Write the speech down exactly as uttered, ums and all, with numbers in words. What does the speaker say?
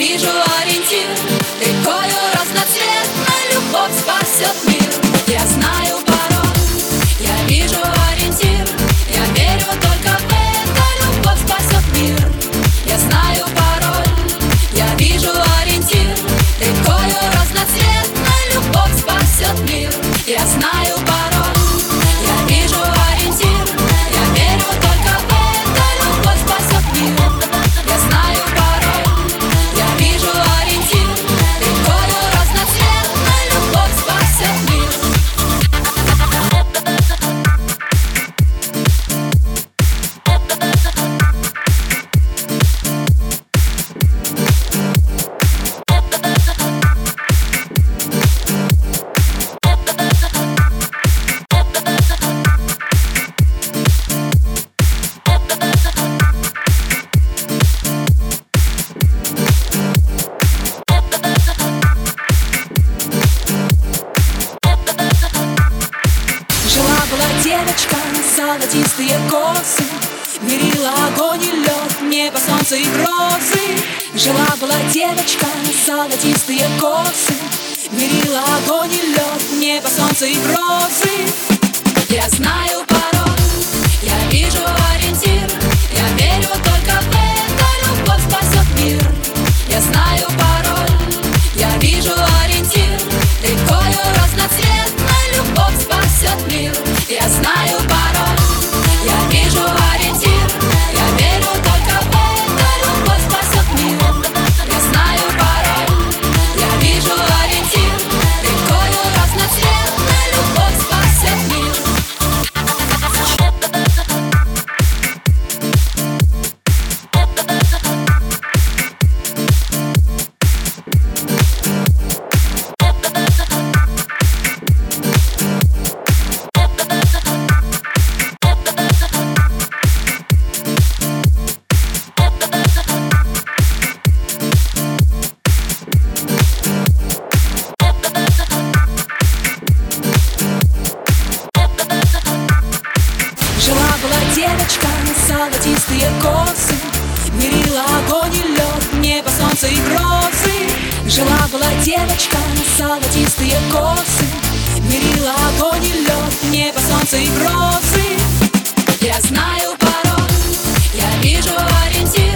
вижу ориентир, рекою разноцветной любовь спасет мир. Я знаю пароль, я вижу ориентир, я верю только в это, любовь спасет мир. Я знаю пароль, я вижу ориентир, рекою разноцветной любовь спасет мир. Я знаю пароль, я вижу ориентир, я верю только в это, любовь спасет мир. Я знаю пароль, я вижу ориентир, рекою разноцветной любовь спасет мир. Жила-была девочка, золотистые косы, мерила огонь и лед, небо, солнце и грозы. Жила-была девочка, золотистые косы, мерила огонь и лед, небо, солнце и грозы. Я знаю пароль, я вижу ориентир, я верю только в это, любовь спасет мир. Я знаю пароль, я вижу ориентир, рекою разноцветной любовь спасет мир. Я знаю пароль, я вижу ориентир, я верю только в это, любовь спасет мир. Я знаю пароль, я вижу ориентир, рекою разноцветной любовь спасет мир. Жила-была девочка, золотистые косы, мерила огонь и лед, небо, солнце и грозы. Жила-была девочка, золотистые косы, мерила огонь и лед, небо, солнце и грозы. Я знаю пароль, я вижу ориентир.